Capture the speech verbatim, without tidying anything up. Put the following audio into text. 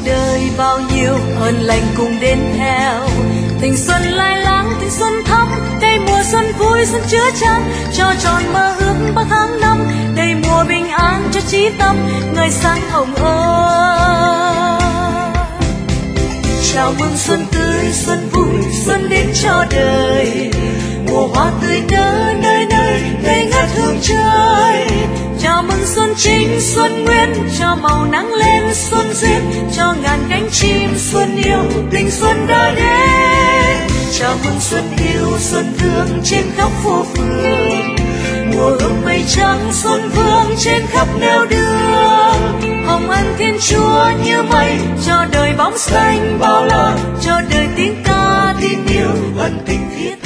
đời bao nhiêu ơn lành cùng đến theo. Tình xuân lai láng, tình xuân thắm, cây mùa xuân vui xuân chứa chan, cho tròn mơ ước bao tháng năm, đầy mùa bình an cho trí tâm, người sáng hồng ơi. Chào mừng xuân tươi, xuân vui, xuân đến cho đời, mùa hoa tươi nở nơi nơi, ngây ngất hương trời. Chào mừng xuân chính, xuân nguyên, cho màu nắng lên xuân duyên, cho ngàn cánh chim xuân yêu, tình xuân đã đến. Chào mừng xuân yêu, xuân thương trên khắp phố phường, mùa ước mây trắng xuân vương trên khắp nẻo đường. Hồng ân Thiên Chúa như mây, cho đời bóng xanh bao la, cho đời tiếng ca tin yêu ân tình thiết.